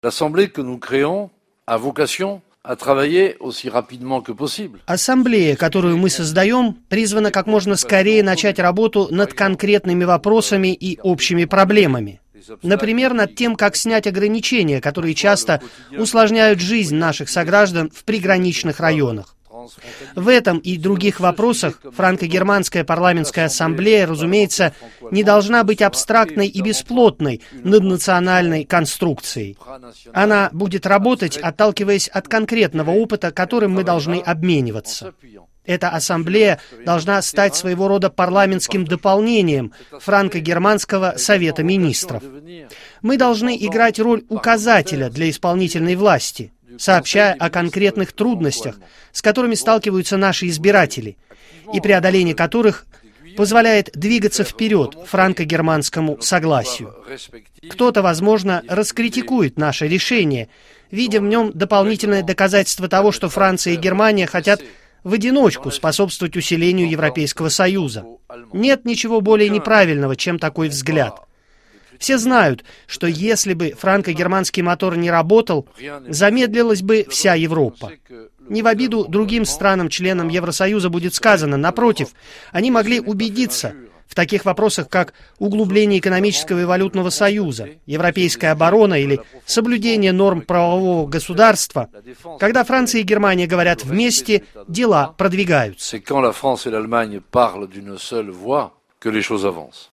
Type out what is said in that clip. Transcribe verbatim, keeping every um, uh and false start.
L'Assemblée que nous créons a vocation à travailler aussi rapidement que possible. Ассамблея, которую мы создаем, призвана как можно скорее начать работу над конкретными вопросами и общими проблемами. Например, над тем, как снять ограничения, которые часто усложняют жизнь наших сограждан в приграничных районах. В этом и других вопросах франко-германская парламентская ассамблея, разумеется, не должна быть абстрактной и бесплотной наднациональной конструкцией. Она будет работать, отталкиваясь от конкретного опыта, которым мы должны обмениваться. Эта ассамблея должна стать своего рода парламентским дополнением франко-германского совета министров. Мы должны играть роль указателя для исполнительной власти, сообщая о конкретных трудностях, с которыми сталкиваются наши избиратели, и преодоление которых позволяет двигаться вперед франко-германскому согласию. Кто-то, возможно, раскритикует наше решение, видя в нем дополнительное доказательство того, что Франция и Германия хотят в одиночку способствовать усилению Европейского Союза. Нет ничего более неправильного, чем такой взгляд. Все знают, что если бы франко-германский мотор не работал, замедлилась бы вся Европа. Не в обиду другим странам-членам Евросоюза будет сказано, напротив, они могли убедиться в таких вопросах, как углубление экономического и валютного союза, европейская оборона или соблюдение норм правового государства. Когда Франция и Германия говорят вместе, дела продвигаются.